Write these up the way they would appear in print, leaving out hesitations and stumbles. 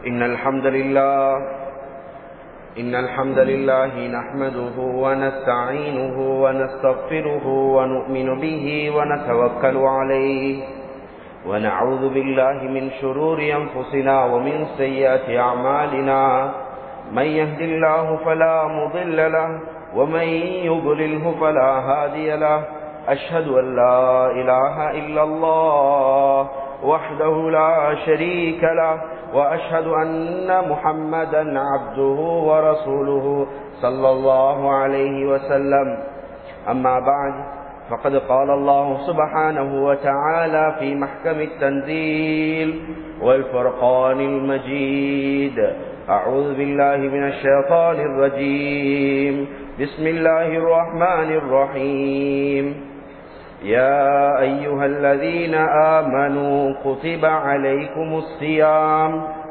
إن الحمد لله نحمده ونستعينه ونستغفره ونؤمن به ونتوكل عليه ونعوذ بالله من شرور أنفسنا ومن سيئات أعمالنا من يهد الله فلا مضل له ومن يضلله فلا هادي له أشهد أن لا إله إلا الله وحده لا شريك له وأشهد أن محمدا عبده ورسوله صلى الله عليه وسلم أما بعد فقد قال الله سبحانه وتعالى في محكم التنزيل والفرقان المجيد أعوذ بالله من الشيطان الرجيم بسم الله الرحمن الرحيم يا أيها الذين آمنوا كتب عليكم الصيام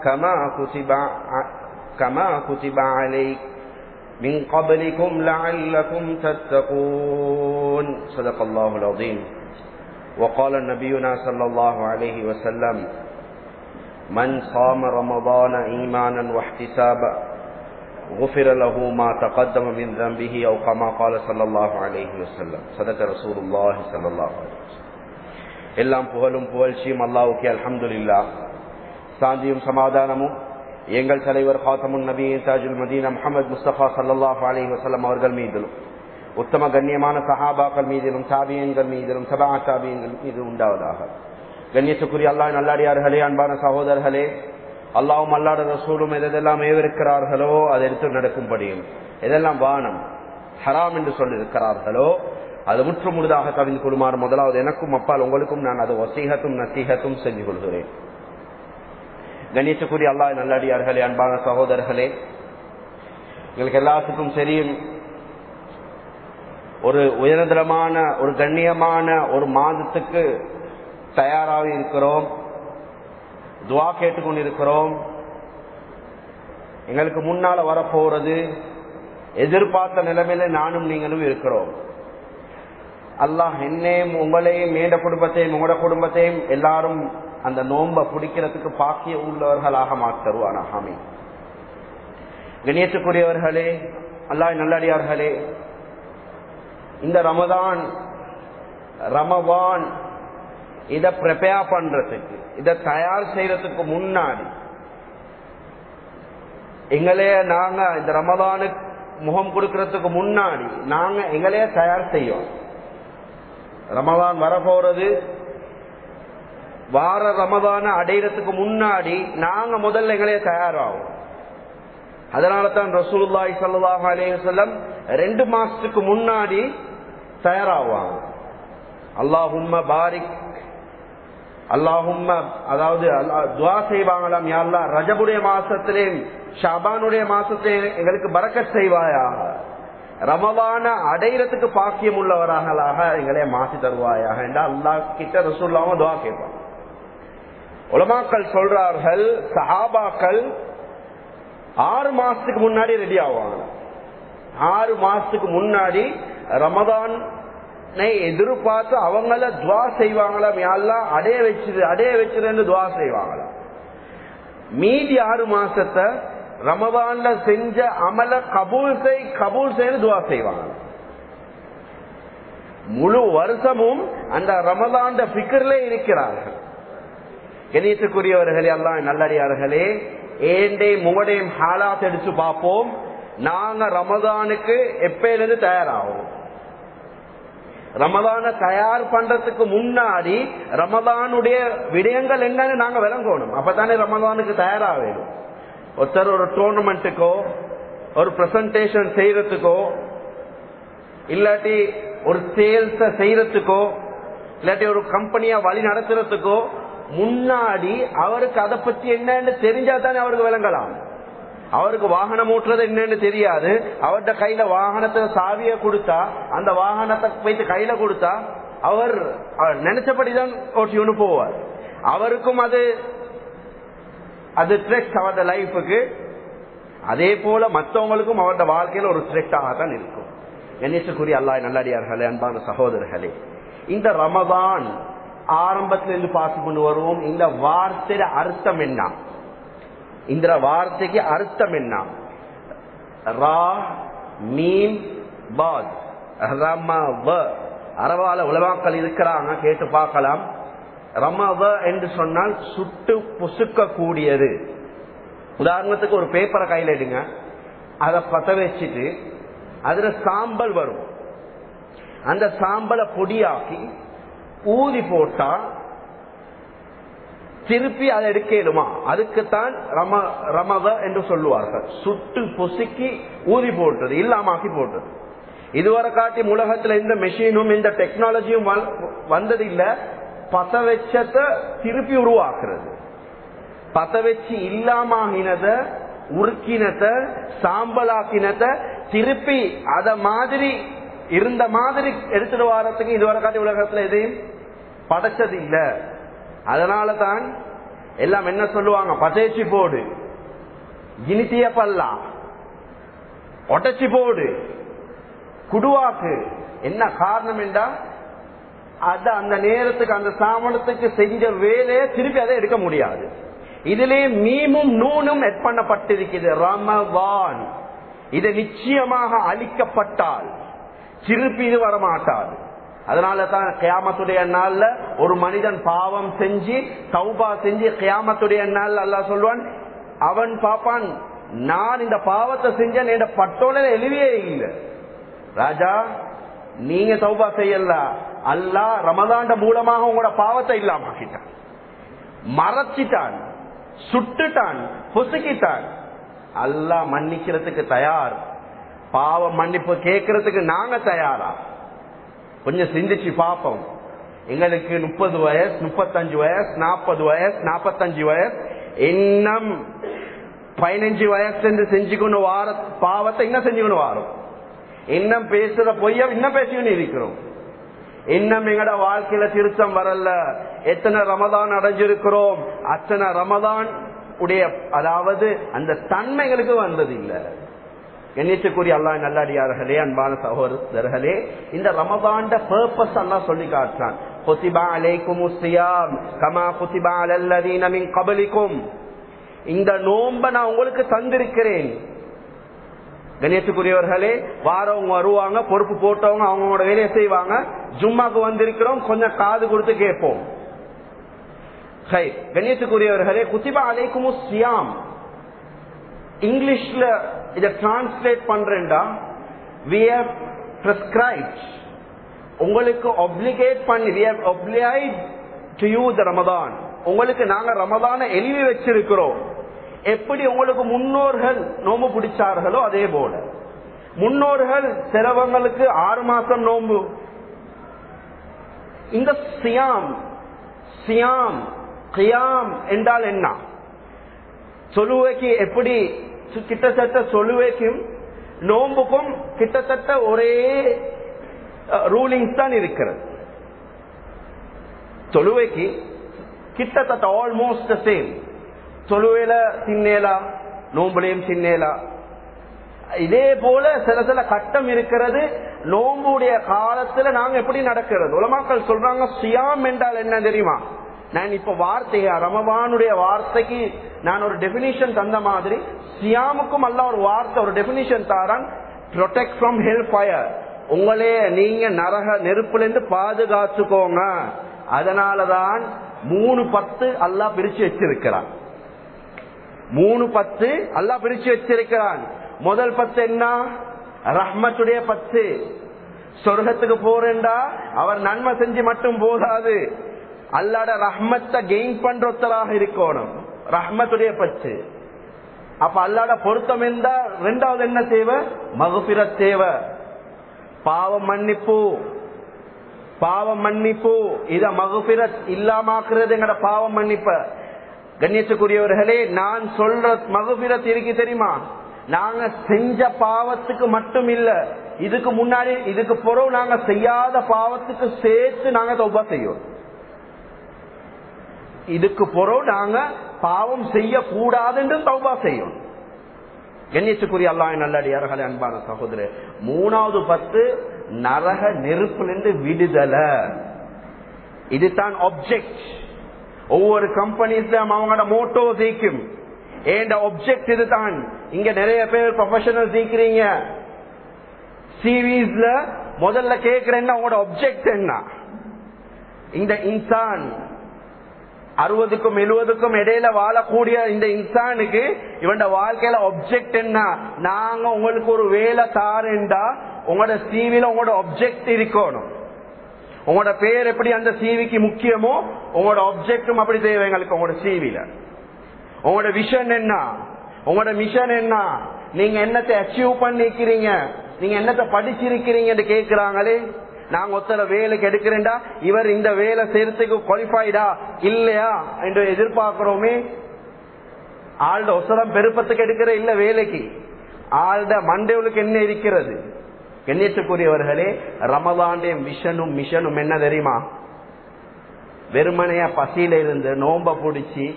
كما كتب عليكم من قبلكم لعلكم تتقون صدق الله العظيم وقال نبينا صلى الله عليه وسلم من صام رمضان إيمانا واحتسابا غفر له ما تقدم من ذنبه أو كما قال صلى الله عليه وسلم صدق رسول الله صلى الله عليه وسلم எல்லாம் புகழும் புகழ்ச்சியும் அல்லாஹ்வுக்கே அல்ஹம்துலில்லாஹ். சாந்தியும் சமாதானமும் எங்கள் தலைவர் காத்தமுன் நபி தாஜுல் மதீனா முஹம்மது முஸ்தபா ஸல்லல்லாஹு அலைஹி வஸல்லம் அவர்கள் மீதிலும் உத்தம கண்ணியமான சஹாபாக்கள் மீதிலும் தாபியீன்கள் மீதிலும் தபா தாபியீன்கள் மீது உண்டாவதாக. கண்ணியத்துக்குரிய அல்லாஹ்வின் நல்லடியார்களே, அன்பான சகோதரர்களே, அல்லாஹ்வும் அல்லாஹ்வுடைய ரசூலும் எதெல்லாம் ஏவிருக்கிறார்களோ அதை எடுத்து நடக்கும்படியும், எதெல்லாம் வானம் ஹராம் என்று சொல்லியிருக்கிறார்களோ அது முற்று முழுதாக தவிர்த்து கொள்ளுமாறு முதலாவது எனக்கும் அப்பால் உங்களுக்கும் நான் அது வசீகத்தும் நசீகத்தும் செஞ்சு கொள்கிறேன். கண்ணியத்துக்குரிய அல்லாஹ்வின் நல்லடியார்களே, அன்பான சகோதரர்களே, எங்களுக்கு எல்லாத்துக்கும் தெரியும், ஒரு உயர்தரமான ஒரு கண்ணியமான ஒரு மாதத்துக்கு தயாராக இருக்கிறோம், துவா கேட்டுக்கொண்டிருக்கிறோம். எங்களுக்கு முன்னால வரப்போறது எதிர்பார்த்த நிலைமையில நானும் நீங்களும் இருக்கிறோம். அல்லாஹ் என்னையும் உங்களையும் மேட குடும்பத்தையும் உங்களோட குடும்பத்தையும் எல்லாரும் அந்த நோன்பை பிடிக்கிறதுக்கு பாக்கிய உள்ளவர்களாக மாற்றுவானாக. ஆமீன். கண்ணியத்துக்குரியவர்களே, அல்லாஹ் நல்லடியார்களே, இந்த ரமதான் இதை ப்ரிப்பேர் பண்றதுக்கு, இதை தயார் செய்யறதுக்கு முன்னாடி நாங்க இந்த ரமதானுக்கு முகம் கொடுக்கறதுக்கு முன்னாடி நாங்க எங்களையே தயார் செய்வோம். ரமதான் வரப்போறது, வார ரமதான அடைகிறதுக்கு முன்னாடி நாங்க முதல்ல எங்களையே தயாராகும். அதனால தான் ரசூலுல்லாஹி ஸல்லல்லாஹு அலைஹி வஸல்லம் 2 மாசத்துக்கு முன்னாடி தயாராவாங்க. அல்லாஹும்ம பாரிக், அல்லாஹும்ம, அதாவது துஆ செய்வாங்களாம், யா அல்லாஹ் ரஜபுடைய மாசத்திலே ஷாபானுடைய மாசத்திலே எங்களுக்கு பரக்கத் செய்வாயாக, ரமலான அடைகிறதுக்கு பாக்கியம் உள்ளவராகலாக எங்களை மாற்றி தருவாயாக என்று அல்லாஹ் கிட்ட ரசூலுல்லாஹ் துஆ கேட்பாங்க. உலமாக்கள் சொல்றார்கள், சஹாபாக்கள் 6 மாசத்துக்கு முன்னாடி ரெடி ஆவாங்க. 6 மாசத்துக்கு முன்னாடி ரமதான் எதிர்பார்த்து அவங்கள துவா செய்வாங்களாம், யா அல்லாஹ் அடைய வச்சிரு துவா செய்வாங்களாம். மீதி 6 மாசத்தை ரமதான்ல செஞ்ச அமல கபூல் செய்து துவா செய்வாங்க. முழு வருஷமும் அந்த ரமதான் பிக்கர்ல இருக்கிறார்கள். கணியத்துக்குரியவர்களே, அல்லாஹ் நல்லடியார்களே, ஏண்டையும் உங்களுடையும் ஹாலாத் எடுத்து பார்ப்போம். நாங்க ரமதானுக்கு எப்பயிலிருந்து தயாராகும்? ரமதான தயார் பண்றதுக்கு முன்னாடி ரமதானுடைய விடயங்கள் என்னன்னு நாங்க விளங்கணும். அப்பதானே ரமதானுக்கு தயாராக வேணும். ஒருத்தர் ஒரு டோர்னமெண்ட்டுக்கோ ஒரு பிரசன்டேஷன் செய்யறதுக்கோ இல்லாட்டி ஒரு சேல்ஸ செய்யறதுக்கோ இல்லாட்டி ஒரு கம்பெனியா வழி நடத்துறதுக்கோ முன்னாடி அவருக்கு அதை பத்தி என்னன்னு தெரிஞ்சா தானே அவருக்கு விளங்கலாம். அவருக்கு வாகனம் ஓட்டுறது என்னன்னு தெரியாது. அவர்கிட்ட கையில வாகனத்தை சாவிய கொடுத்தா, அந்த வாகனத்தை போயிட்டு கையில கொடுத்தா அவர் நினைச்சபடிதான் ஓட்டி போவார். அவருக்கும் அது த்ரெட் அவரோட லைஃபுக்கு. அதே போல மற்றவங்களுக்கும் அவரோட வாழ்க்கையில ஒரு த்ரெட்டாகத்தான் இருக்கும். கணேசக்குரிய அல்லாஹ் நல்லடியார்களே, அன்பான சகோதரர்களே, இந்த ரமதான் ஆரம்பத்திலிருந்து பார்த்து கொண்டு வருவோம். இந்த வார்த்தையில அர்த்தம் என்ன? இந்த வார்த்தைக்கு அர்த்தம் என்ன? ரா மீம் பாத் ரமவ. அரபால உலமாக்கள் இருக்கிறாங்க, கேட்டு பார்க்கலாம். ரமவ என்று சொன்னால் சுட்டு பொசுக்க கூடியது. உதாரணத்துக்கு ஒரு பேப்பரை கையில் எடுங்க, அதை பத்த வச்சுட்டு அதுல சாம்பல் வரும். அந்த சாம்பலை பொடியாக்கி ஊதி போட்டா திருப்பி அதை எடுக்கலுமா? அதுக்குத்தான் ரமவ என்று சொல்லுவார்கள். சுட்டு பொசுக்கி ஊதி போட்டது, இல்லாமக்கி போட்டது. இதுவரை காட்டி உலகத்துல இந்த மெஷினும் இந்த டெக்னாலஜியும் வந்தது இல்ல. பத்த வச்சத திருப்பி உருவாக்குறது. பத்த வச்சு இல்லாமகினத, உருக்கினத, சாம்பலாக்கினத திருப்பி அத மாதிரி இருந்த மாதிரி எடுத்துட்டு வாரத்துக்கு இதுவரை காட்டி உலகத்துல எதையும் படைச்சது இல்ல. அதனாலதான் எல்லாம் என்ன சொல்லுவாங்க, பதேச்சி போடு, இனித்திய பல்லா, ஒட்டச்சி போடு, குடுவாக்கு. என்ன காரணம் என்றா அத அந்த நேரத்துக்கு அந்த சாமனத்துக்கு செஞ்ச வேலையை திருப்பி அதை எடுக்க முடியாது. இதிலே மீமும் நூனும் எட் பண்ணப்பட்டிருக்கிறது. ரமவான் இது நிச்சயமாக அழிக்கப்பட்டால் திருப்பி இது வரமாட்டாது. அதனாலதான் கியாமத்துடைய நாள்ல ஒரு மனிதன் பாவம் செஞ்சு தௌபா செஞ்சு கியாமத்துடைய நாள் அல்லாஹ் சொல்வான், அவன் பாப்பான், நான் இந்த பாவத்தை செஞ்சேன், என் பட்டோல எழுதியே இல்லை ராஜா, நீங்க தௌபா செய்யல, அல்லாஹ் ரமதான்ட மூலமாக உங்களோட பாவத்தை இல்லாமக்கிட்டான், மறைச்சிட்டான், சுட்டுட்டான், பொசுக்கிட்டான். அல்லாஹ் மன்னிக்கிறதுக்கு தயார், பாவம் மன்னிப்பு கேட்கறதுக்கு நாங்க தயாரா? கொஞ்சம் சிந்திச்சு பாப்போம். எங்களுக்கு 30 வயசு, 35 வயசு, 40 வயசு, 45 வயசு, இன்னும் 15 வயசு செஞ்சுக்கொண்டு வார பாவத்தை இன்னும் செஞ்சுக்கொண்டு வாரோம். இன்னும் பேசுற பொய்ய இன்னும் பேசிக்கொண்டு இருக்கிறோம். இன்னும் எங்கட வாழ்க்கையில திருத்தம் வரல. எத்தனை ரமதான் அடைஞ்சிருக்கிறோம், அத்தனை ரமதான் உடைய அதாவது அந்த தன்மைகளுக்கு வந்தது இல்லை. கண்ணியத்துக்குரிய அல்லாஹ் நல்லடியார்களே, அன்பான சகோதரர்களே, இந்த ரமதான்ட பர்பஸ் அல்லாஹ் சொல்லி காட்டுறான். குதிபா அலைக்குமுஸ் ஸியாம் கமா குதிபா அலல்லதீன மின் கப்லிக்கும். இந்த நோன்பை நான் உங்களுக்கு தந்திருக்கிறேன். கண்ணியத்துக்குரியவர்களே, வாரவங்க வருவாங்க, பொறுப்பு போட்டவங்க அவங்களோட வேலையை செய்வாங்க. ஜும்மாக்கு வந்திருக்கிறோம், கொஞ்சம் காது கொடுத்து கேட்போம். கண்ணியத்துக்குரியவர்களே, குதிபா அலைக்குமுஸ் ஸியாம் இங்கிலீஷ்ல இதை டிரான்ஸ்லேட் பண்றேன்டா, we have prescribed, உங்களுக்கு obligate பண்ணி, we have obliged to you the Ramadan, உங்களுக்கு நாங்க ரமதானை எழுதி வச்சிருக்கிறோம். எப்படி உங்களுக்கு முன்னோர்கள் நோம்பு பிடிச்சார்களோ அதே போல முன்னோர்கள் சிலவங்களுக்கு 6 மாசம் நோம்பு. இந்த சியாம் சியாம் கியாம் என்றால் என்ன? சொல்லுவைக்கு எப்படி கிட்டத்தட்ட சொல்லுவைக்கும் நோம்புக்கும் கிட்டத்தட்ட ஒரே ரூலிங்ஸ் தான் இருக்கிறது. தொழுவைக்கு கிட்டத்தட்ட ஆல்மோஸ்ட் சேம். தொழுவையில சின்னேலா, நோம்புலையும் சின்னேலா. இதே போல சில சில கட்டம் இருக்கிறது. நோம்புடைய காலத்துல நாங்க எப்படி நடக்கிறது? உலமாக்கள் சொல்றாங்க, சியாம் என்றால் என்ன தெரியுமா? நான் இப்ப வார்த்தையா ரமவானுடைய வார்த்தைக்கு நான் ஒரு டெபினிஷன் தந்த மாதிரி சியாமுக்கும் அல்லாஹ் ஒரு வார்த்தை, ஒரு definition தாரான். Protect from Hell fire, உங்களே நீங்க நரக நெருப்புல இருந்து பாதுகாத்துக்கோங்க. அதனாலதான் 3-10 அல்லாஹ் பிரிச்சு வச்சிருக்கிறான். 3-10 அல்லாஹ் பிரிச்சு வச்சிருக்கிறான். முதல் 10 என்ன? ரஹ்மத்துடைய 10. சொர்க்கத்துக்கு போறேன்டா அவர் நன்மை செஞ்சு மட்டும் போதாது, அல்லாட ரஹ்மத்தை கெயின் பண்றவராக இருக்கணும். ரஹ்மத்துடைய 10. அப்ப அல்லாட பொருத்தம் இருந்தா ரெண்டாவது என்ன தேவை? மக்ஃபிரத் தேவை, பாவம் மன்னிப்பு. பாவம் மன்னிப்பு இத மக்ஃபிரத் இல்லாமக்குறது எங்கட பாவம் மன்னிப்ப. கண்ணியத்துக்குரியவர்களே, நான் சொல்ற மக்ஃபிரத் இருக்கு தெரியுமா? நாங்க செஞ்ச பாவத்துக்கு மட்டும் இல்ல, இதுக்கு முன்னாடி இதுக்கு பிறகு நாங்க செய்யாத பாவத்துக்கு சேர்த்து நாங்க தௌபா செய்வோம். இதுக்கு பிறகு நாங்க பாவம் செய்யக்கூடாது என்று தௌபா செய்யும். கண்ணியத்துக்குரிய அல்லாஹ் நல்லடியார்களே, அன்பான சகோதரர், 3வது 10 நரக நெருப்பிலிருந்து விடுதலை. இதுதான் ஆப்ஜெக்ட். ஒவ்வொரு கம்பெனிஸ்ல அவங்களோட மோட்டோ ஜெயிக்கும். ஏண்ட ஆப்ஜெக்ட் இதுதான். இங்க நிறைய பேர் ப்ரொஃபஷனல் சீக்கிறீங்க. சீரீஸ்ல முதல்ல கேட்கிறேன்னா உங்களோட ஆப்ஜெக்ட் என்ன? இந்த இன்சான் 60க்கும் 70க்கும் இடையில வாழக்கூடிய இந்த இன்சானுக்கு இவன் வாழ்க்கையில ஆப்ஜெக்ட் என்ன? நாங்க உங்களுக்கு ஒரு வேலை தாரேண்டா உங்களோட சிவில உங்களோட ஆப்ஜெக்ட் இருக்கணும். உங்களோட பேர் எப்படி அந்த சிவிக்கு முக்கியமோ உங்களோட ஆப்ஜெக்டும் அப்படி தேவை எங்களுக்கு. உங்களோட சிவில உங்களோட விஷன் என்ன, உங்களோட மிஷன் என்ன, நீங்க என்னத்தை அச்சீவ் பண்ணிக்கிறீங்க, நீங்க என்னத்தை படிச்சிருக்கிறீங்க கேட்கிறாங்களே. நாங்க ஒருத்தர வேலைக்கு எடுக்கிறேன்டா இவர் இந்த வேலை செய்யறதுக்கு குவாலிஃபைடா இல்லையா என்று எதிர்பார்க்கிறோமே. ஆள்ட ஒசரம் பெருப்பத்துக்கு எடுக்கிற இல்ல வேலைக்கு, ஆள்ட மண்டேவுக்கு என்ன இருக்கிறது? கண்ணியத்துக்குரியவர்களே, ரமலானுடைய விஷனும் மிஷனும் என்ன தெரியுமா? வெறுமனைய பசியில இருந்து நோம்ப பிடிச்சி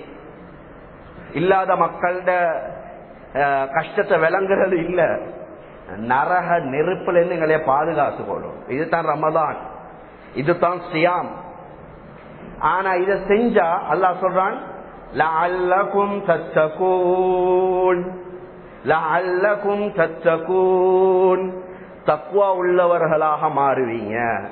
இல்லாத மக்களோட கஷ்டத்தை விளங்குறது இல்ல, நரக நெருப்புல இருந்து எங்களைய பாதுகாத்து கொள்ளும். இதுதான் ரமதான், இதுதான் சியாம். ஆனா இத செஞ்சா அல்லாஹ் சொல்றான், லஅல்லகும் தத்தகூன், லஅல்லகும் தத்தகூன், தக்வா உள்ளவர்களாக மாறுவீங்க.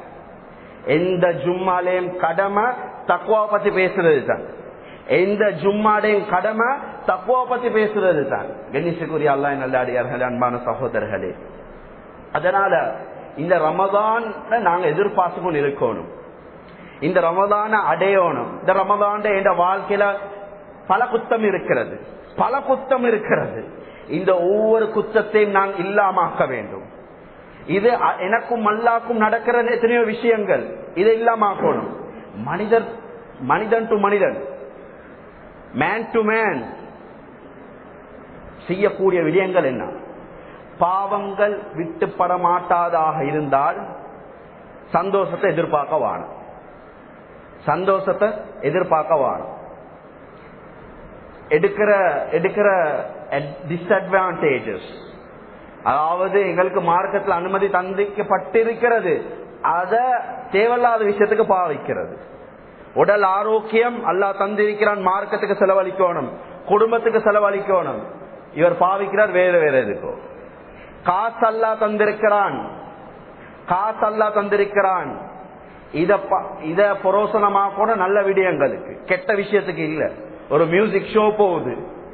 எந்த ஜும்மாலையும் கடமை தக்வாவை பத்தி பேசுறது தான். எந்த ஜும்மாடையும் கடமை தக்வா பத்தி பேசுறது தான். கணேசக்குரிய அல்லாஹ் நல்லடியார்களே, அன்பான சகோதரர்களே, அதனால இந்த ரமதான் நாங்க எதிர்பார்த்து கொண்டு இருக்கணும். இந்த ரமதான அடையணும். இந்த ரமதான் என்ற வாழ்க்கையில பல குத்தம் இருக்கிறது, பல குத்தம் இருக்கிறது. இந்த ஒவ்வொரு குத்தத்தையும் நான் இல்லாமக்க வேண்டும். இது எனக்கும் அல்லாஹ்க்கும் நடக்கிற எத்தனையோ விஷயங்கள், இதை இல்லாமக்கணும். மனிதன் டு மனிதன், மேன் டு மேன் செய்யக்கூடிய விடயங்கள் என்ன? பாவங்கள் விட்டுப்பட மாட்டாதாக இருந்தால் சந்தோஷத்தை எதிர்பார்க்க வாணும். சந்தோஷத்தை எதிர்பார்க்க வாணும். எடுக்கிற டிஸ்அட்வான்டேஜஸ், அதாவது எங்களுக்கு மார்க்கத்தில் அனுமதி தந்திக்கப்பட்டிருக்கிறது, அத தேவையில்லாத விஷயத்துக்கு பாவிக்கிறது. உடல் ஆரோக்கியம் அல்லாஹ் தந்திருக்கிறான், மார்க்கத்துக்கு செலவழிக்கணும், குடும்பத்துக்கு செலவழிக்கணும். இவர் பாவிக்கிறார் வேற வேற எதுக்கோ. காசு அல்லாஹ் தந்திருக்கிறான், காசு அல்லாஹ் தந்திருக்கிறான், இத புரோசனமா கூட நல்ல விடயங்களுக்கு, கெட்ட விஷயத்துக்கு இல்ல. ஒரு மியூசிக் ஷோ போகுது,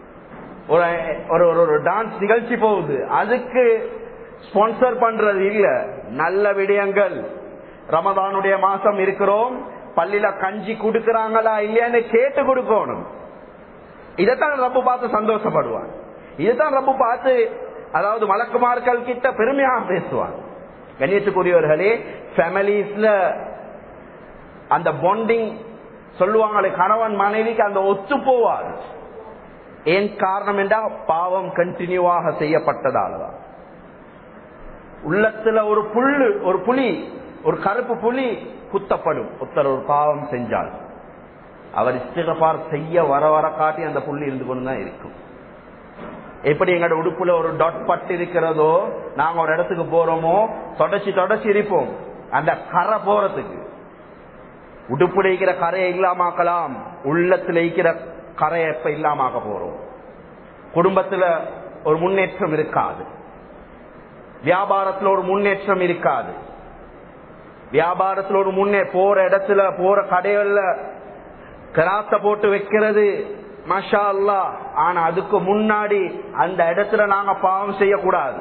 ஒரு டான்ஸ் நிகழ்ச்சி போகுது, அதுக்கு ஸ்பான்சர் பண்றது இல்ல. நல்ல விடயங்கள். ரமதானுடைய மாசம் இருக்கிறோம், பள்ளியில கஞ்சி கொடுக்கறாங்களா இல்லையான்னு கேட்டு கொடுக்கணும். இதைத்தான் ரப்பு பார்த்து சந்தோஷப்படுவான். இதுதான் ரப்பு பார்த்து, அதாவது மலக்குமார்கள் கிட்ட பெருமையாக பேசுவான். கண்ணியத்துக்குரியவர்களே, ஃபேமிலிஸ்ல அந்த பாண்டிங் சொல்லுவாங்களே, கணவன் மனைவிக்கு அந்த ஒத்து போவார். ஏன் காரணம் என்றால் பாவம் கண்டினியூவாக செய்யப்பட்டதாலதான். உள்ளத்துல ஒரு புலி, ஒரு கருப்பு புலி குத்தப்படும். ஒருத்தர் ஒரு பாவம் செஞ்சால் அவர் இஸ்திக்ஃபார் செய்ய வர காட்டி அந்த புள்ளி இருந்து கொண்டுதான் இருக்கும். எப்படி எங்களோட உடுப்புல ஒரு டாட் பட்டு இருக்கிறதோ, நாங்க ஒரு இடத்துக்கு போறோமோ தொடச்சி இருப்போம் அந்த கரை போறதுக்கு. உடுப்புல இருக்கிற கரையை இல்லாமக்கலாம், உள்ளத்துல இருக்கிற கரையை எப்ப இல்லாமக்க போறோம். குடும்பத்துல ஒரு முன்னேற்றம் இருக்காது, வியாபாரத்துல ஒரு முன்னேற்றம் இருக்காது. வியாபாரத்துல ஒரு போற இடத்துல போற கடைகள்ல கிராச போட்டு வைக்கிறது மாஷா அல்லாஹ். ஆனா அதுக்கு முன்னாடி அந்த இடத்துல நாங்க பாவம் செய்யக்கூடாது.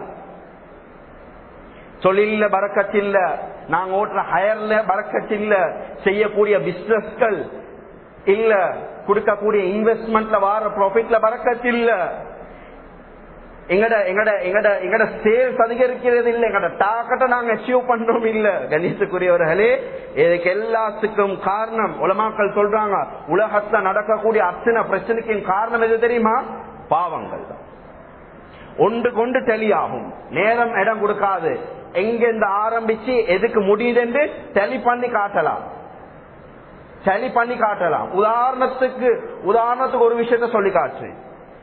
தொழில பரக்கத்தில்ல, நாங்க ஓட்டுற ஹயர்ல பரக்கத்தில்ல, செய்யக்கூடிய பிசினஸ்கள் இல்ல, கொடுக்கக்கூடிய இன்வெஸ்ட்மெண்ட்ல வார ப்ராஃபிட்ல பரக்கத்தில்ல, எங்கட சேல்ஸ் அதிகரிக்கிறது இல்ல, எங்கட டார்கெட்டை நாங்க அச்சீவ் பண்றோம் இல்ல. கணித்துக்குரியவர்களே, இதுக்கு எல்லாத்துக்கும் காரணம் உலமாக்கள் சொல்றாங்க, உலகத்துல நடக்கக்கூடிய அத்தனை பிரச்சனைக்கு காரணம் எது தெரியுமா? பாவங்கள் தான். ஒன்று கொண்டு தெளியாகும், நேரம் இடம் கொடுக்காது. எங்க இந்த ஆரம்பிச்சு எதுக்கு முடியுது என்று தெளி பண்ணி காட்டலாம், சளி பண்ணி காட்டலாம். உதாரணத்துக்கு ஒரு விஷயத்த சொல்லி காட்டுறேன்.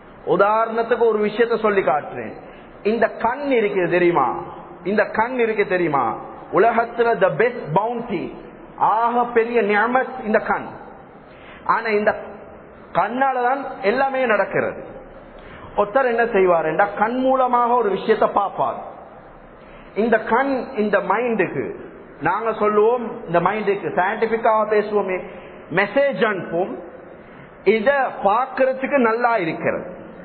இந்த கண் இருக்கு தெரியுமா? இந்த கண் இருக்கு தெரியுமா? உலகத்துல த பெஸ்ட் பவுண்டி, ஆக பெரிய நியமத் இந்த கண். ஆனா இந்த கண்ணாலதான் எல்லாமே நடக்கிறது. ஒருத்தர் என்ன செய்வார் என்றா கண் மூலமாக ஒரு விஷயத்தை பார்ப்பார். இந்த கண் இந்த மைண்டுக்கு நாங்க சொல்லுவோம், இந்த மைண்டுக்கு சயின்டிபிக்காக பேசுவோமே, மெசேஜ் அனுப்பும், இத பார்க்கறதுக்கு நல்லா இருக்கிறது.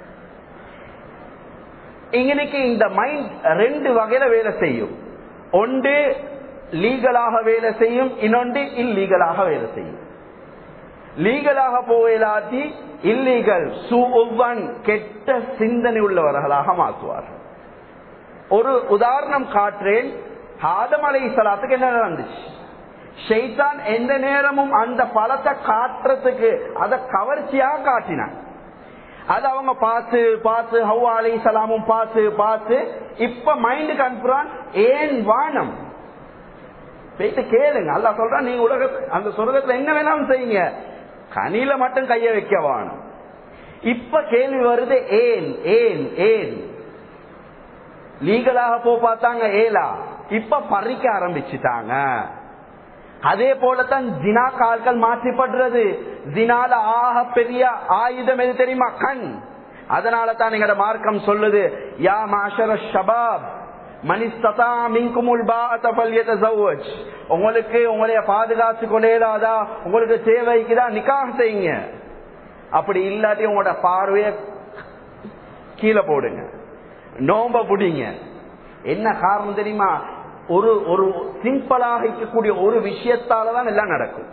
இன்னைக்கு இந்த மைண்ட் ரெண்டு வகையில வேலை செய்யும். ஒன்று லீகலாக வேலை செய்யும், இன்னொன்று இல்லீகலாக வேலை செய்யும். லீகலாக போயிலாத்தி இல்லீகல் கெட்ட சிந்தனை உள்ளவர்களாக மாற்றுவார்கள். ஒரு உதாரணம் காட்டுறேன். ஆதம் அலைஹிஸ்ஸலாத்துக்கு என்ன நடந்துச்சு? ஷைத்தான் எந்த நேரமும் அந்த பழத்தை காட்டுறதுக்கு அதை கவர்ச்சியாக காட்டினான். அது அவங்க பார்த்து பார்த்து ஹவ்வா அலைஹிஸ்ஸலாமும் பார்த்து பார்த்து இப்ப மைண்டுக்கு அனுப்புறான். ஏன் வானம் போயிட்டு கேளுங்க, அல்லாஹ் சொல்றான், நீங்க அந்த சொர்க்கத்துல என்ன வேணாலும் செய்யுங்க, கனியில மட்டும் கைய வைக்க வானம். இப்ப கேள்வி வருது, ஏன் ஏன் ஏன்? லீகலாக பார்த்தாங்க ஏலா, இப்ப பறிக்க ஆரம்பிச்சுட்டாங்க. அதே போலத்தான் ஜினா கால்கள் மாற்றிப்படுறது. ஜினால ஆக பெரிய ஆயுதம் எது தெரியுமா? கண். அதனால தான் எங்கட மார்க்கம் சொல்லுது, யா மாஷர ஷபாப் மனிஸ்ததா மின்குமுல் பாஅத ஃபல்யதஸவ்வஜ். உங்களுக்கு உங்களைய பாதுகாத்து கொள்ளேலாதா, உங்களுக்கு தேவைக்குதா, நிக்காஹ் செய்யுங்க. அப்படி இல்லாட்டி உங்களோட பார்வைய கீழே போடுங்க, நோம்ப புடிங்க. என்ன காரணம் தெரியுமா? ஒரு ஒரு சிம்பிளாக இருக்கக்கூடிய ஒரு விஷயத்தாலதான் எல்லாம் நடக்கும்.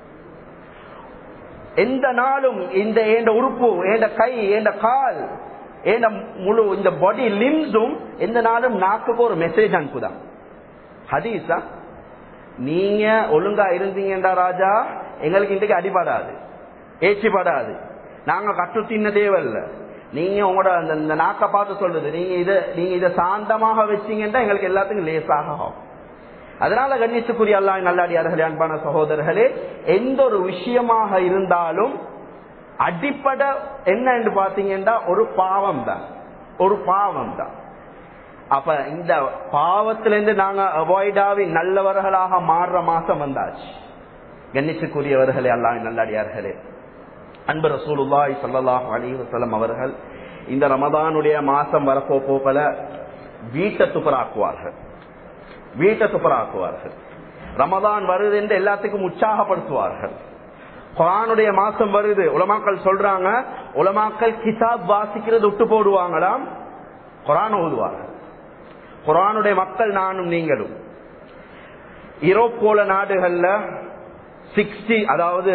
எந்த நாளும் இந்த உறுப்பு, எந்த கை, எந்த கால், எந்த முழு இந்த பாடி லிம்ஸும் எந்த நாளும் நாக்குக்கு ஒரு மெசேஜ் அனுப்புதான். ஹதீஸா, நீங்க ஒழுங்கா இருந்தீங்கடா ராஜா, எங்களுக்கு இன்றைக்கு அடிபடாது, ஏச்சிப்படாது, நாங்க கட்டு தின்ன தேவையில்லை. நீங்க உங்களோட அந்த நாக்க பார்த்து சொல்றது, நீங்க இதை சாந்தமாக வச்சீங்கன்னா எங்களுக்கு எல்லாத்துக்கும் லேசாக ஆகும். அதனால கண்ணியத்துக்குரிய அல்லாஹ் நல்லடியார்களே, அன்பான சகோதரர்களே, எந்த ஒரு விஷயமாக இருந்தாலும் அடிப்படை என்ன என்று பாத்தீங்கன்னா ஒரு பாவம் தான், ஒரு பாவம் தான். அப்ப இந்த பாவத்திலிருந்து நாங்க அவாய்ட் ஆகி நல்லவர்களாக மாறுற மாசம் வந்தாச்சு. கண்ணியத்துக்குரியவர்களே, அல்லாஹ் நல்லடியார்களே, அன்பு ரசூலுல்லாஹி ஸல்லல்லாஹு அலைஹி வஸல்லம் அவர்கள் இந்த ரமதானுடைய மாசம் வரப்போல வீட்டை துப்பராக்குவார்கள். வீட்டை துப்பராக்குவார்கள். ரமதான் வருது என்று எல்லாத்துக்கும் உற்சாகப்படுத்துவார்கள். குர்ஆனுடைய மாசம் வருது, உலமாக்கள் சொல்றாங்க, உலமாக்கள் கிதாப் வாசிக்கிறது விட்டு போடுவாங்களாம், குர்ஆன் ஓதுவார்கள். குர்ஆனுடைய மக்கள் நானும் நீங்களும். யூரோப் போல நாடுகள்ல 60 அதாவது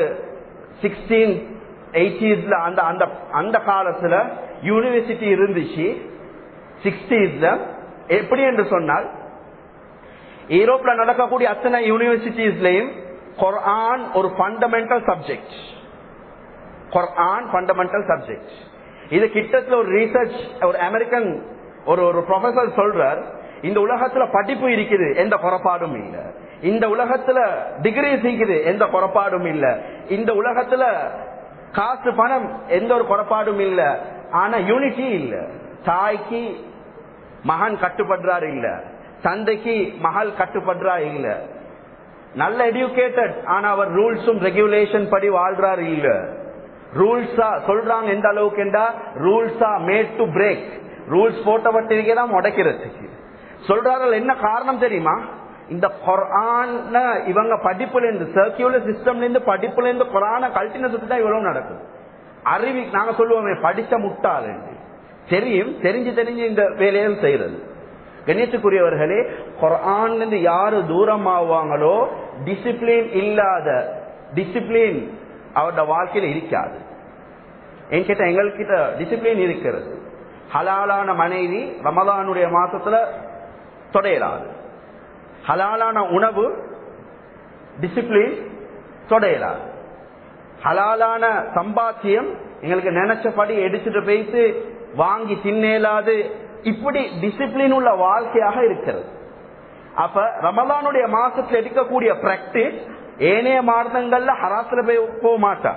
1680s அந்த காலத்துல யூனிவர்சிட்டி இருந்துச்சு. 60s எப்படி என்று சொன்னால், யூரோப்ல நடக்கக்கூடிய அத்தனை யூனிவர்சிட்டிஸ்லயும் குர்ஆன் ஒரு ஃபண்டமெண்டல் சப்ஜெக்ட். குர்ஆன் ஃபண்டமெண்டல் சப்ஜெக்ட். இது கிட்டத்தட்ட ஒரு ரிசர்ச், ஒரு அமெரிக்கன் ஒரு ப்ரொஃபசர் சொல்றார், இந்த உலகத்துல படிப்பு இருக்குது, எந்த குறைபாடும் இல்ல. இந்த உலகத்துல டிகிரி இருக்குது, எந்த குறைபாடும் இல்ல. இந்த உலகத்துல காசு பணம் எந்த ஒரு குறைபாடும் இல்ல. ஆனா யூனிட்டி இல்ல. தாய்க்கு மகன் கட்டுப்படுறாரு இல்ல, தந்தைக்கு மகள் கட்டுப்படுறா இல்ல. நல்ல எஜுகேட்டட், ஆனா அவர் ரூல்ஸும் ரெகுலேஷன் படி வாழ்றாரு இல்ல. ரூல்ஸா சொல்றாங்க எந்த அளவுக்கு என்றா, ரூல்ஸா மேட் டு பிரேக். ரூல்ஸ் போட்டப்பட்டிருக்கதான் உடைக்கிறதுக்கு சொல்றார்கள். என்ன காரணம் தெரியுமா? இந்த குர்ஆன் இவங்க படிப்புல இருந்து, சர்க்குலர் சிஸ்டம்ல இருந்து படிப்புல இருந்து குர்ஆனை கழட்டின சுத்தி தான் இவ்வளவு நடக்கும். அறிவி நாங்க சொல்லுவோமே படிச்ச முட்டாள் என்று, தெரியும், தெரிஞ்சு இந்த வேலையை செய்யறது. கண்ணியத்துக்குரியவர்களே, குர்ஆன்ல இருந்து யாரு தூரமாவாங்களோ, டிசிப்ளின் இல்லாத, டிசிப்ளின் அவருடைய வாழ்க்கையில இருக்காது. என்கிட்ட எங்கள்கிட்ட டிசிப்ளின் இருக்கிறது. ஹலாலான மனைவி ரமலானுடைய மாசத்துல தொடையலாது. ஹலாலான உணவு டிசிப்ளின் தொடையலாது. ஹலாலான சம்பாத்தியம் எங்களுக்கு நினைச்சபடி எடுத்துட்டு போயிட்டு வாங்கி தின்னேலாது. இப்படி டிசிப்ளின் உள்ள வாழ்க்கையாக இருக்கிறது. அப்ப ரமலானுடைய மாசத்துல எடுக்கக்கூடிய பிராக்டிஸ் ஏனைய மாதங்கள்ல ஹராத்துல போக மாட்டார்.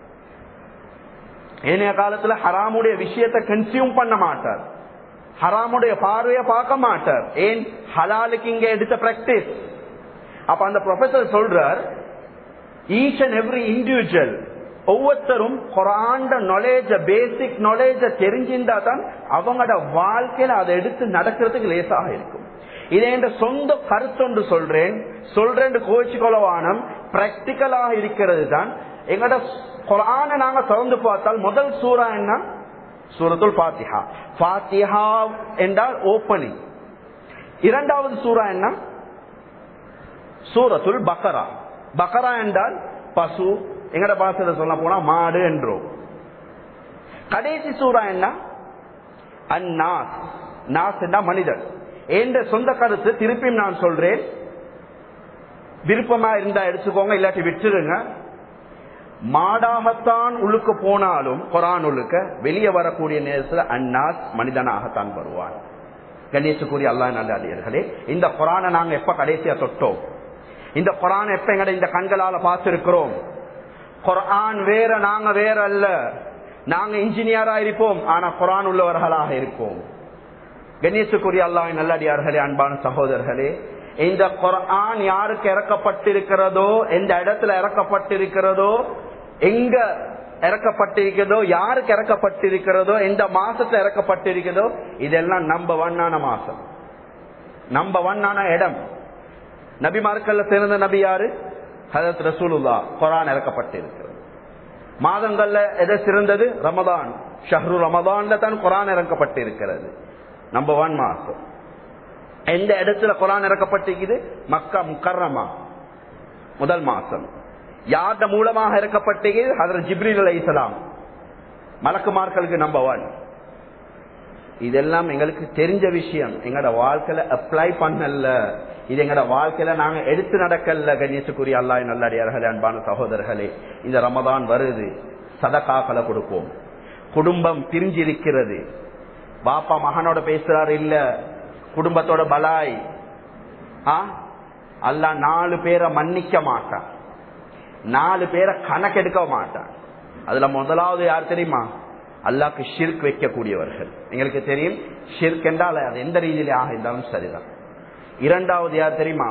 ஏனைய காலத்துல ஹராமுடைய விஷயத்தை கன்சியூம் பண்ண மாட்டார். ஹராமுடைய பார்வையை பார்க்க மாட்டார். ஏன்? ஹலாலுக்கு இங்க எடுத்த பிராக்டிஸ். அப்ப அந்த ப்ரொஃபசர் சொல்றார், ஈச் அண்ட் எவ்ரி இண்டிவிஜுவல் ஒவ்வொருத்தரும் குர்ஆன்ட நாலேஜ், பேசிக் நாலேஜ் தெரிஞ்சிருந்தா தான் அவங்களோட வாழ்க்கையில அதை எடுத்து நடக்கிறதுக்கு லேசாக இருக்கும். இதை என்ற சொந்த கருத்தொன்று சொல்றேன் கோச்சிக்கொலவானம் பிராக்டிக்கலாக இருக்கிறது தான். எங்களோட குர்ஆனை நாங்க திறந்து பார்த்தால் முதல் சூரா என்ன? சூரத்துல் ஃபாத்திஹா. ஃபாத்திஹா என்றால் ஓப்பனிங். இரண்டாவது சூரா என்ன? சூரத்துல் பக்ரா. பக்ரா என்றால் பசு, எங்கட பாஷையில சொல்ல போனா மாடு என்றோம். கடைசி சூரா என்ன? அன்னாஸ். நாஸ் என்றா மனிதன். என்ற சொந்த கருத்து திருப்பியும் நான் சொல்றேன், விருப்பமா இருந்தா எடுத்துக்கோங்க, இல்லாட்டி விட்டுருங்க. மாடாகத்தான் உள்ளுக்கு போனாலும் குர்ஆன் உள்ளுக்க வெளியே வரக்கூடிய நேரத்தில் அன்னாஸ் மனிதனாகத்தான் வருவான். கணேசுக்குரிய அல்லாஹ் நல்லடியார்களே, இந்த குர்ஆனை நாங்க எப்ப கடைசியா தொட்டோம்? இந்த குர்ஆனை எப்ப எங்கட இந்த கண்களால பார்த்திருக்கிறோம்? குர்ஆன் வேற, நாங்க வேற அல்ல. நாங்க இன்ஜினியரா இருப்போம், ஆனா குர்ஆன் உள்ளவர்களாக இருப்போம். கணேசுக்குரிய அல்லாஹ் நல்லடியார்களே, அன்பான சகோதரர்களே, இந்த குர்ஆன் யாருக்கு இறக்கப்பட்டிருக்கிறதோ, எந்த இடத்துல இறக்கப்பட்டிருக்கிறதோ, எங்க இறக்கப்பட்டிருக்கிறதோ, யாருக்கு இறக்கப்பட்டிருக்கிறதோ, எந்த மாசத்துல இறக்கப்பட்டிருக்கிறதோ, இதெல்லாம் நம்பர் 1 மாசம், நம்பர் 1 இடம். நபிமார்கள்ல சிறந்த நபி யாரு? ஹஜ்ரத் ரசூலுல்லாஹ். குர்ஆன் இறக்கப்பட்டிருக்கிறது. மாதங்கள்ல எது சிறந்தது? ரமதான். ஷஹ்ரு ரமதான்ல தான் குர்ஆன் இறக்கப்பட்டிருக்கிறது. நம்பர் 1 மாசம். எந்த இடத்துல குர்ஆன் இறக்கப்பட்டிருக்குது? மக்கா முக்கர்ரமா, முதல் மாசம். யார்ட மூலமாக இறக்கப்பட்டிருக்கிறது? ஹஜ்ரத் ஜிப்ரீல் அலைஹிஸ்ஸலாம், மலக்குமார்களுக்கு நம்பர் 1. இதெல்லாம் எங்களுக்கு தெரிஞ்ச விஷயம், எங்களோட வாழ்க்கையில அப்ளை பண்ணல, இது எங்களோட வாழ்க்கையில நாங்க எடுத்து நடக்கல. கண்ணியத்துக்குரிய அல்லாஹ் நல்லடியார்களே, அன்பான சகோதரர்களே, இந்த ரமதான் வருது, சதகாக்களை கொடுப்போம். குடும்பம் பிரிஞ்சிருக்கிறது, பாப்பா மகனோட பேசுறாரு இல்ல, குடும்பத்தோட பலாய். அல்லாஹ் 4 பேரை மன்னிக்க மாட்டான், 4 பேரை கணக்கெடுக்க மாட்டான். அதுல முதலாவது யார் தெரியுமா? அல்லாஹ்க்கு ஷிர்க் வைக்கக்கூடியவர்கள். எங்களுக்கு தெரியும் ஷிர்க் என்றால் அது எந்த ரீதியிலே ஆக இருந்தாலும் சரிதான். இரண்டாவது யார் தெரியுமா?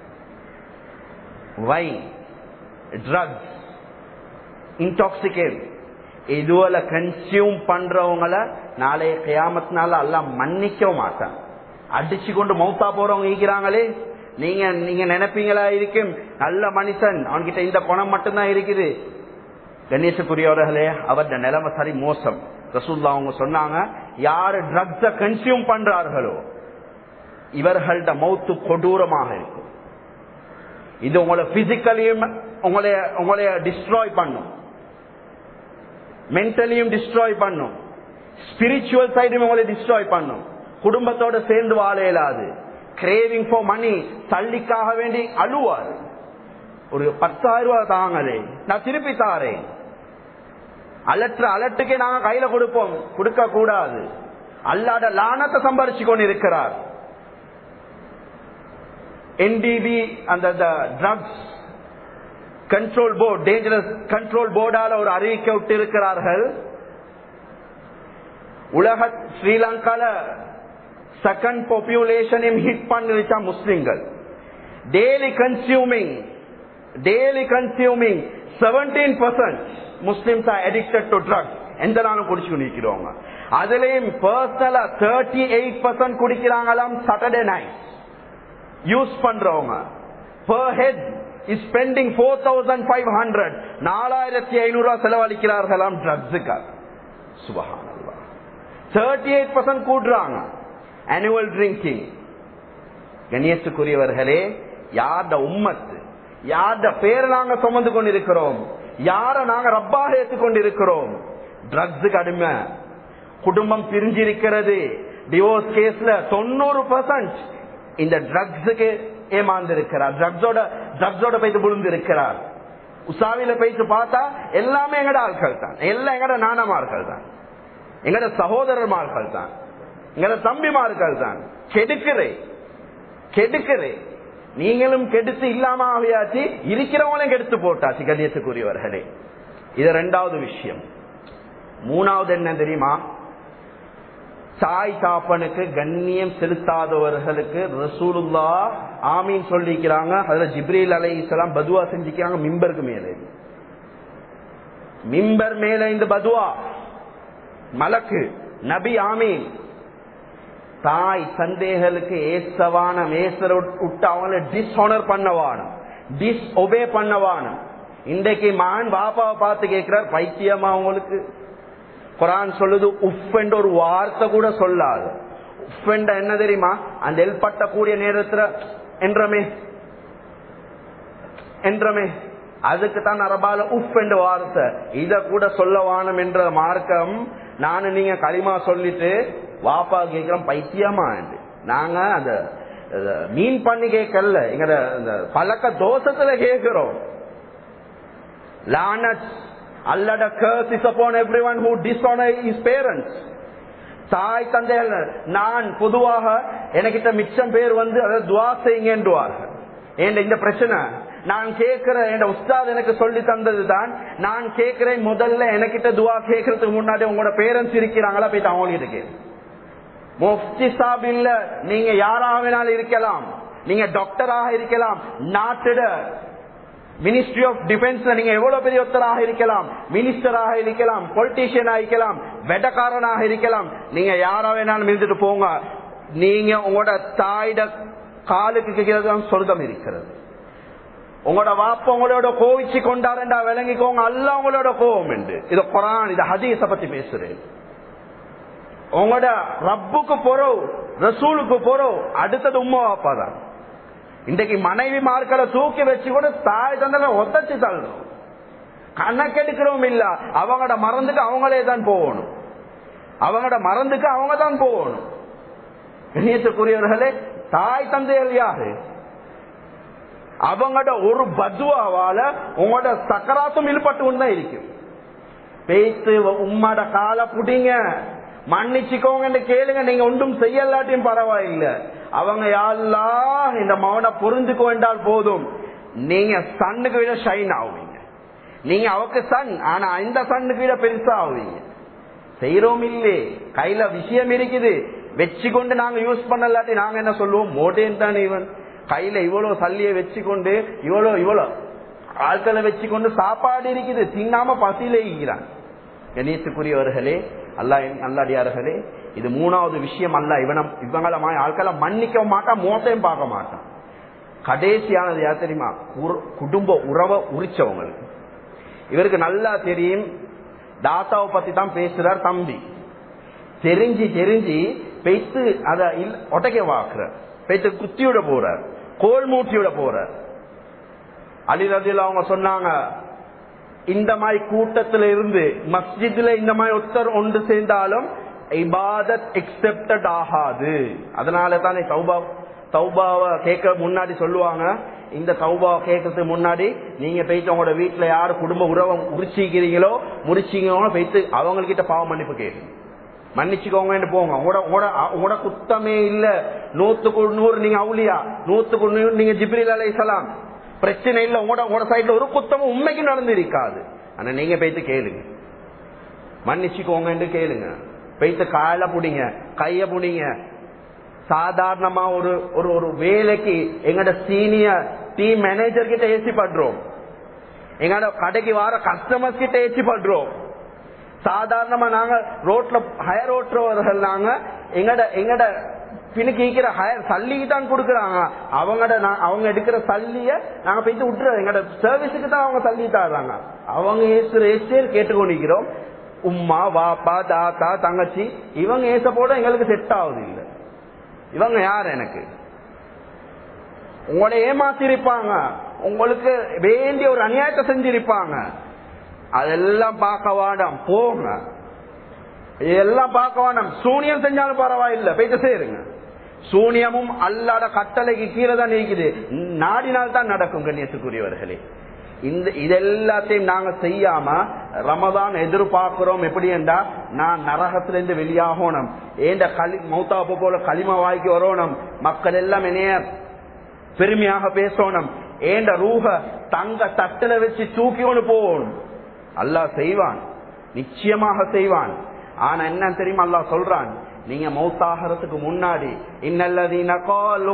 வைன், ட்ரக்ஸ், இன்டாக்சிகேட், இதுவரை கன்சியூம் பண்றவங்கள நாளைய கியாமத்னால அல்லாஹ் மன்னிக்க மாட்டான். அடிச்சு கொண்டு மௌத்தா போறவங்க இருக்கிறாங்களே, நீங்க நினைப்பீங்களா இருக்கும் நல்ல மனுஷன், அவன்கிட்ட இந்த குணம் மட்டும்தான் இருக்குது. கணேசக்குரியவர்களே, அவருடைய நிலைமை சரி மோசம். ரசூலுல்லாஹ் அவங்க சொன்னாங்க, யாரு ட்ரக்ஸ கன்சியூம் பண்றார்களோ இவர்கள்ட மௌத்து கொடூரமாக இருக்கும். இது உங்களை பிசிக்கலியும் உங்களைய டிஸ்ட்ராய் பண்ணும், மென்டலியும் டிஸ்ட்ராய் பண்ணும், ஸ்பிரிச்சுவல் சைடும் உங்களை டிஸ்ட்ராய் பண்ணும். குடும்பத்தோட சேர்ந்து வாழ இயலாது. கிரேவிங் ஃபார் மணி, தள்ளிக்காக வேண்டி அழுவார். ஒரு 10,000 ரூபாய் தாங்களே, நான் திருப்பி தாரேன். அலட்டுக்கே நாங்க கையில கொடுப்போம், கொடுக்க கூடாது. அல்லாஹ் லானத்தை சம்பாரிச்சு கொண்டு இருக்கிறார். என்டிபி அந்த drugs control board, dangerous control போர்டால ஒரு அறிவிக்கை விட்டு இருக்கிறார்கள். உலக ஸ்ரீலங்கால செகண்ட் பாப்புலேஷனையும் ஹிட் பண்ணிருச்சா முஸ்லிம்கள். Daily consuming 17% Muslims are addicted to drugs. எந்த நாளும் குடிச்சு நிற்கிறவங்க. அதுலயும் பர்சனலா 38% குடிக்கிறாங்களாம். சாட்டர்டே நைட் யூஸ் பண்றவங்க per head is spending 4,500, 4,500 செலவழிக்கிறார்களாம் ட்ரக்ஸுக்கு. சுப்ஹானல்லாஹ், 38% கூடுறாங்க annual drinking. கண்ணியத்துக்குரியவர்களே, யார்ட உம்மத்து, யார்ட பேர் நாங்க சுமந்து கொண்டிருக்கிறோம், யார நாங்க ரப்பாக ஏற்றுக்கொண்டிருக்கிறோம்? ட்ரக்ஸுக்கு அடிமை. குடும்பம் பிரிஞ்சிருக்கிறது. டிவோர்ஸ் கேஸ்ல 90% இந்த ட்ரக்ஸுக்கு ஏமாந்திருக்கிறார், ட்ரக்ஸோட போயிட்டு விழுந்திருக்கிறார். உசாவில போயிட்டு பார்த்தா எல்லாமே எங்கட ஆட்கள் தான், எல்லாம் எங்கட நானமார்கள் தான், எங்கட சகோதரர்மார்கள் தான், எங்கட தம்பிமார்கள் தான். கெடுக்கிறே நீங்களும் கெடுத்து இல்லாம ஆகியாச்சு, இருக்கிறவங்களையும் கெடுத்து போட்டாச்சு. கண்ணியத்துக்குரியவர்களே, இது 2வது விஷயம். 3வது என்ன தெரியுமா? தாய் தாப்பனுக்கு கண்ணியம் செலுத்தாதவர்களுக்கு ரசூலுல்லாஹ் ஆமீன் சொல்லிக்கிறாங்க. அதுல ஜிப்ரீல் அலைஹிஸ்ஸலாம் பதுவா செஞ்சுக்கிறாங்க மிம்பருக்கு மேலே. மிம்பர் மேல இந்த பதுவா மலக்கு நபி ஆமீன். தாய் தந்தைகளுக்கு ஏசவானம், ஏசர விட்டு அவங்களை டிஸ்ஹானர் பண்ணவானும், டிஸ்ஒபே பண்ணவானும். இன்றைக்கு மகன் பாப்பாவை பார்த்து கேட்கிறார், பைத்தியமா உங்களுக்கு? குர்ஆன் சொல்லுது உஃப் என்ற ஒரு வார்த்தை கூட சொல்லாது. உஃப் என்ற என்ன தெரியுமா? அந்த எல்பட்டக்கூடிய நேரத்துல என்றமே என்றமே அதுக்கு தான் அரபால உஃப் என்ற வார்த்தை. இத கூட சொல்லவானம் என்ற மார்க்கம். நானும் நீங்க களிமா சொல்லிட்டு வாப்பா கேட்கிறோம் பைத்தியமா. நாங்க அந்த மீன் பண்ணி கேட்கல, எங்க பழக்க தோஷத்துல கேட்கிறோம். லானத் அல்லாஹ்ட curse is upon everyone who dishonor his parents. தாய் தந்தைகள். நான் பொதுவாக எனக்கிட்ட மிச்சம் பேர் அதை துவா செய்யுங்கன்றுவார்கள். இந்த பிரச்சனை நான் கேட்கிறேன், என் உஸ்தாத் எனக்கு சொல்லி தந்ததுதான். நான் கேட்கிறேன், முதல்ல எனக்கிட்ட துவா கேட்கறதுக்கு முன்னாடி உங்களோட பேரண்ட்ஸ் இருக்கிறாங்களா போயிட்டு அவங்களுக்கு கேட்க. முஃப்தி சாப் இல்ல, நீங்க யாராக வேணாலும் இருக்கலாம், நீங்க டாக்டராக இருக்கலாம், நாட்டிட மினிஸ்ட்ரி ஆஃப் டிஃபென்ஸ்ல நீங்க எவ்வளவு பெரிய ஒருத்தராக இருக்கலாம், மினிஸ்டராக இருக்கலாம், பொலிட்டீஷியனா இருக்கலாம், வெடக்காரனாக இருக்கலாம், நீங்க யாரா வேணாலும் இருந்துட்டு போங்க. நீங்க உங்களோட தாயிட காலுக்கு கீழே சொர்க்கம் இருக்கிறது. உங்களோட வாப்ப உங்களோட கோவிச்சு கொண்டாருண்டா விளங்கிக்கோங்க, அல்லாஹ் உங்களோட கோவம் என்று. இது குர்ஆன், இது ஹதீஸ பத்தி பேசுறேன். உங்களோட ரப்புக்கு போறோம், ரசூலுக்கு போறோம், அடுத்தது உம்மா வாப்பா தான். இன்றைக்கு மனைவி மார்க்களை தூக்கி வச்சு கூட தாய் தந்தை ஒத்தச்சு தள்ளுறோம், கணக்கெடுக்கிறோம் இல்ல. அவங்களோட மறந்துக்கு அவங்களே தான் போகணும், அவங்களோட மறந்துக்கு அவங்க தான் போகணும். கண்ணியத்துக்குரியவர்களே, தாய் தந்தைகள் யாரு? அவங்களோட ஒரு பத்வாவால உங்களோட சக்கராத்தும் இழுபட்டு தான் இருக்கும். பேசு உம்மாட கால புடிங்க, மன்னிச்சுக்கோங்க கேளுங்க, நீங்க ஒன்றும் செய்யலாட்டியும் பரவாயில்லை. அவங்க யா அல்லாஹ் இந்த மகனை புரிஞ்சுக்கோ என்றால் போதும், நீங்க சன்னுக்கு விட ஷைன் ஆவீங்க. நீங்க அவக்கு சன், ஆனா இந்த சன்னுக்கு விட பெருசா ஆவீங்க. செய்யறோம் இல்லே, கையில விஷயம் இருக்குது, வச்சு கொண்டு நாங்க யூஸ் பண்ணலாட்டி நாங்க என்ன சொல்லுவோம், மோட்டேன் தான் இவன் கையில இவ்வளவு சல்லியை வச்சுக்கொண்டு இவ்வளவு ஆட்களை வச்சுக்கொண்டு சாப்பாடு இருக்குது, தின்னாம பசியில இருக்கிறான். கணேசுக்குரியவர்களே, அல்லாடியார்களே, இது மூணாவது விஷயம் அல்ல. இவங்கள ஆட்களை மன்னிக்க மாட்டான், மோசையும் பார்க்க மாட்டான். கடைசியானது யார் தெரியுமா? குடும்ப உறவை உரிச்சவங்களுக்கு. இவருக்கு நல்லா தெரியும், தாத்தாவை பத்தி தான் பேசுறார் தம்பி. தெரிஞ்சு பேத்து அத ஒட்டைக்க வாக்குற, பேத்து குத்தியோட போறார், கோல் மூட்டியோட போறார். அலி ரலியல்லாஹு அவங்க சொன்னாங்க, இந்த மாதிரி கூட்டத்துல இருந்து மஸ்ஜித்ல இந்த மாதிரி ஒருத்தர் ஒன்று சேர்ந்தாலும் இபாதத் எக்ஸெப்டட் ஆகாது. அதனால தானே தௌபாவை கேட்க முன்னாடி சொல்லுவாங்க, இந்த தௌபாவை கேட்கறதுக்கு முன்னாடி நீங்க போயிட்டு உங்களோட வீட்டுல யாரு குடும்ப உறவை உரிச்சிக்கிறீங்களோ முடிச்சிங்களோ போயிட்டு அவங்ககிட்ட பாவ மன்னிப்பு கேட்கு, மன்னிச்சுக்கோங்க போங்க. உங்களோட குத்தமே இல்ல, 100க்கு 100 நீங்க அவுலியா, 100க்கு 100 நீங்க ஜிப்ரீல் அலைஹிஸ்ஸலாம், பிரச்சனை இல்ல. உங்களோட சைட்ல ஒரு குத்தமும் உண்மைக்கு நடந்து இருக்காது. ஆனா நீங்க போயிட்டு கேளுங்க, மன்னிச்சுக்கோங்க கேளுங்க, போயிட்டு கால புடிங்க, கைய புடிங்க. சாதாரணமா ஒரு வேலைக்கு எங்கட சீனியர் டீம் மேனேஜர் கிட்ட ஏசி பண்றோம், எங்கட கடைக்கு வர கஸ்டமர்ஸ் கிட்ட ஏசி பண்றோம். சாதாரணமா நாங்க ரோட்ல ஹயர் ஓட்டுறவர்கள், நாங்க எங்கட பின்னுக்கு ஹயர் சல்லிக்கு தான் கொடுக்கறாங்க. அவங்க எடுக்கிற சல்லிய நாங்க போயிட்டு விட்டுறோம், எங்கட சர்வீஸுக்கு தான் அவங்க சல்லி தர்றாங்க. அவங்க ஏசுற கேட்டுக்கொண்டிருக்கிறோம். உம்மா வாப்பா தாத்தா தங்கச்சி இவங்க ஏச போட எங்களுக்கு செட் ஆகுது இல்லை. இவங்க யார்? எனக்கு உங்களை ஏமாத்திருப்பாங்க, உங்களுக்கு வேண்டிய ஒரு அநியாயத்தை செஞ்சிருப்பாங்க. அதெல்லாம் பார்க்க வேண்டாம், போங்க. இதெல்லாம் பார்க்க வேண்டாம். சூனியம் செஞ்சாலும் பரவாயில்லை, போயிட்டு சேருங்க. சூனியமும் அல்லாத கட்டளைக்கு கீழே தான் இருக்குது, நாடினால் தான் நடக்கும். கண்ணியத்துக்குரியவர்களே, இதெல்லாத்தையும் நாங்க செய்யாம ரமதான் எதிர்பார்க்கிறோம். எப்படி என்றா, நான் நரகத்திலிருந்து வெளியாகணும், ஏண்ட மௌத்தாப்ப போல களிமா வாய்க்கு வரணும், மக்கள் எல்லாம் என்னைய பெருமையாக பேசணும், ஏண்ட ரூஹ தங்க தட்டுல வச்சு தூக்கிக்கொண்டு போகணும். அல்லாஹ் செய்வான், நிச்சயமாக செய்வான். ஆனா என்ன தெரியுமா அல்லாஹ் சொல்றான், நீங்க மௌத்தாகிறதுக்கு முன்னாடி இன்னல்லதீன காலு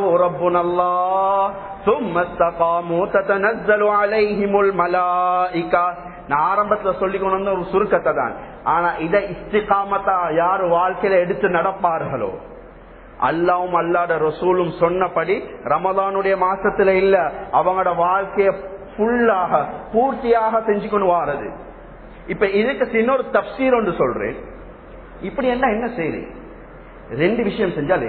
ரப்புனல்லாஹ் ثم استقاموا تتنزل عليهم الملائكة நான் ஆரம்பத்துல சொல்லிக்கணும் ஒரு சுருக்கத்தை தான். ஆனா இதை இஸ்திகாமத்தா யாரு வாழ்க்கையில எடுத்து நடப்பார்களோ, அல்லாவும் அல்லாத ரசூலும் சொன்னபடி ரமதானுடைய மாசத்துல இல்ல, அவங்களோட வாழ்க்கைய ஃபுல்லாக பூர்த்தியாக செஞ்சு கொண்டு வாரது. இப்ப இதுக்கு இன்னொரு தப்சீர் ஒன்று சொல்றேன். இப்படி என்ன செய்யுது? 2 விஷயம் செஞ்சாலே,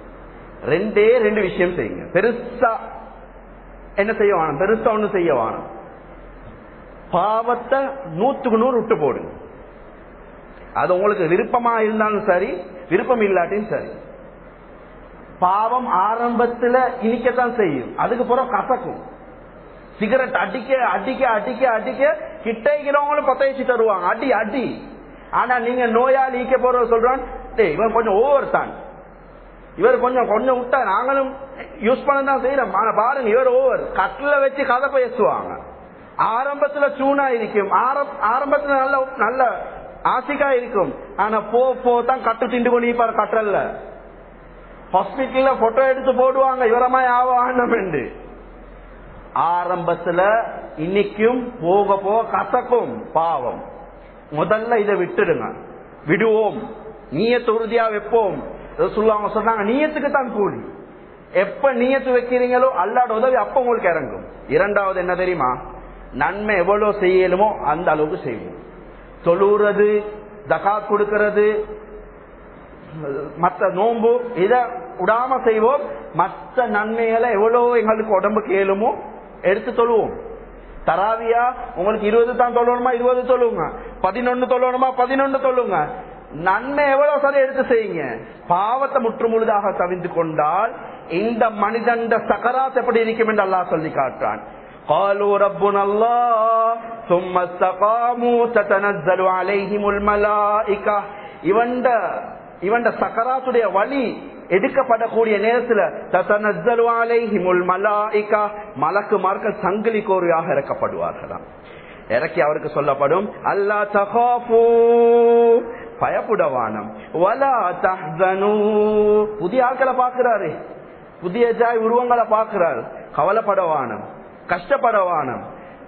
2 விஷயம் செய்யுங்க. பெருசா என்ன செய்ய வேணும், பெருசா ஒண்ணு செய்ய வேணும். பாவத்தை 100க்கு 100 விட்டு போடுங்க. அது உங்களுக்கு விருப்பமா இருந்தாலும் சரி, விருப்பம் இல்லாட்டியும் சரி. பாவம் ஆரம்பத்துல இனிக்கத்தான் செய்யும், அதுக்கு பிறகு கசக்கும். சிகரெட் அடிக்க அடிக்க அடிக்க அடிக்க கிட்டைக்கிறவங்களும் பத்தயிச்சு தருவாங்க, அடி அடி. ஆனா நீங்க நோயாளி ஈக்க போற சொல்றான், இவன் கொஞ்சம் ஓவர் தான், இவர் கொஞ்சம் கொஞ்சம் விட்டா நாங்களும் யூஸ் பண்ணதான் செய்யறோம். ஆனா பாருங்க இவர் ஓவர், கட்டில வச்சு கதை பேசுவாங்க. ஆரம்பத்துல சூனா இருக்கும், ஆரம்பத்துல நல்ல நல்ல ஆசிக்கா இருக்கும். ஆனா போ தான் கட்டு திண்டு கொண்டு இருப்பாரு. கட்டல்ல ஹாஸ்பிட்டல்ல போட்டோ எடுத்து போடுவாங்க, இவரமா ஆவான்னு. ஆரம்பத்துல இன்னைக்கும் போக போக கசக்கும் பாவம். முதல்ல இதை விட்டுடுங்க, விடுவோம், நீயத்து உறுதியா வைப்போம். சொல்லுவாங்க, சொன்னாங்க நீயத்துக்கு தான் கூலி. எப்ப நீயத்து வைக்கிறீங்களோ அல்லாட உதவி அப்ப உங்களுக்கு இறங்கும். இரண்டாவது என்ன தெரியுமா, நன்மை எவ்வளவு செய்யலுமோ அந்த அளவுக்கு செய்வோம். தொழுறது, ஜகாத் கொடுக்கிறது, மற்ற நோன்பு இத விடாம செய்வோம். மற்ற நன்மைகளை எவ்வளவு எங்களுக்கு உடம்புக்கு ஏழுமோ எடுத்து தொழுவோம். தராவியா உங்களுக்கு 20 தான் தொழணுமா 20 தொழுவுங்க, 11 தொழணுமா 11 தொழுங்க. நன்மை எவ்வளவு சரி எடுத்து செய்யுங்க. பாவத்தை முற்று முழுதாக தவிர்த்து கொண்டால் இந்த மனிதன் சக்கராத் எப்படி இருக்கும் என்று அல்லாஹ் சொல்லி காட்டுறான். قالوا ربنا الله ثم استقاموا تتنزل عليهم الملائكه. இவண்ட சக்கராத்துடைய வழி எடுக்கப்படக்கூடிய நேரத்தில் தத்தனஸ்ஸலு அலைஹிமுல் மலாயிகா, மலக்குமார்கள் சங்கிலி கோர்வையாக இறக்கப்படுவார்களாம். இறக்கி அவருக்கு சொல்லப்படும், அல்லா தகாஃபு, பயப்படவானம், வலா தஹ்ஸனு, புதிய ஆட்களை பார்க்கிறாரு, புதிய ஜாய் உருவங்களை பார்க்கிறார், கவலைப்படவானம், கஷ்டப்படவானம்.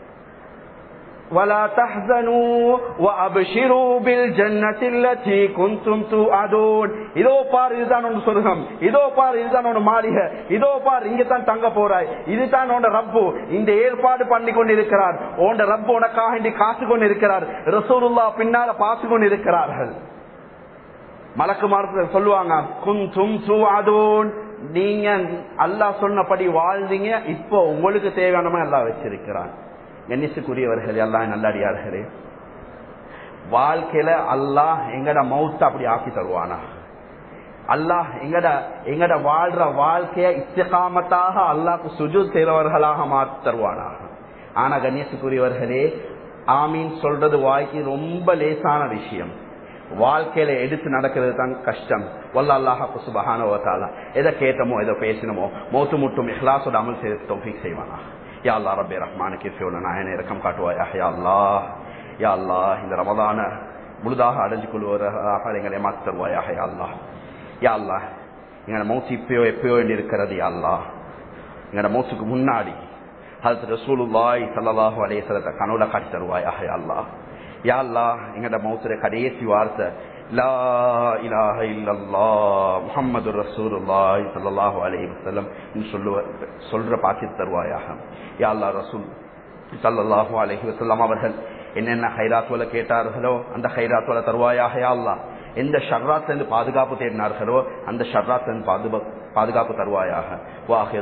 ولا تحزنوا وابشروا بالجنه التي كنتم توعدون. இதோ பார் இதுதான் உன் சொர்க்கம், இதோ பார் இதுதான் உன் மாளிகை, இதோ பார் இங்க தான் தங்க போறாய், இதுதான் உன் ரப்பு இந்த ஏற்பாடு பண்ணி கொண்டிருக்கிறார். உன் ரப்பு உனக்காக இன்று காத்து கொண்டிருக்கிறார். ரசூலுல்லாஹ் பின்னால பார்த்து கொண்டிருக்கிறார்கள். மலக்குமார்கள் சொல்லுவாங்க, குன்தும் துஅதூன், நீங்க அல்லாஹ் சொன்னபடி வாழ்ந்தீங்க, இப்போ உங்களுக்கு தேவையானமா அல்லாஹ் வச்சிருக்கிறான். கண்ணியத்துக்குரியவர்களே, அல்லாஹ் நல்லடியார்களே, வாழ்க்கையில அல்லாஹ் எங்கட மௌத்த அப்படி ஆக்கி தருவானா? அல்லாஹ் எங்கட வாழ்ற வாழ்க்கைய இஸ்திகாமத்தாக அல்லாஹ்க்கு சுஜூத் செய்றவர்களாக மாற்றி தருவானா? ஆனா கண்ணியத்துக்குரியவர்களே, ஆமீன் சொல்றது வாய்க்கு ரொம்ப லேசான விஷயம், வாழ்க்கையில எடுத்து நடக்கிறது தான் கஷ்டம். வல்ல அல்லாஹ் சுப்ஹானஹு வ தஆலா எதை கேட்டமோ எதை பேசினமோ மௌத்து முட்டும் இஹ்லாஸோட அமல் செய்து தௌஃபீக் செய்வானா. யா அல்லாஹ் ரப்பே ரஹ்மானுக்கு நாயனே இரக்கம் காட்டுவாயா. யா அல்லாஹ், யா அல்லாஹ், இந்த ரமதான முழுதாக அடைஞ்சு கொள்வதாக எங்களை மாற்றி தருவாயாக. யா அல்லாஹ், யா அல்லாஹ், எங்களோட மௌத்து இப்பயோ எப்பயோ வேண்டி இருக்கிறது. யா அல்லாஹ், எங்களோட மௌத்துக்கு முன்னாடி ஹஜ்ரத் ரசூலுல்லாஹி ஸல்லல்லாஹு அலைஹி வஸல்லம் கனவுல காட்டி தருவாயாக. யா அல்லாஹ், யா அல்லாஹ், எங்களோட மௌத்துல கடைசி வார்த்தை லா இலாஹ இல்லல்லாஹ் முஹம்மதுர் ரசூலுல்லாஹி ஸல்லல்லாஹு அலைஹி வஸல்லம் சொல்ற பாக்கியத்தை தருவாயாக. யா அல்லாஹ், ரசூல் ஸல்லல்லாஹு அலைஹி வஸல்லம் அவர்கள் என்னென்ன ஹைராத்வல கேட்டார்களோ அந்த ஹைராத்வல தருவாயாக. யா அல்லாஹ், எந்த ஷர்ராத்திலிருந்து பாதுகாப்பு தேடினார்களோ அந்த ஷர்ராத்திலிருந்து பாதுகாப்பு தருவாயாக.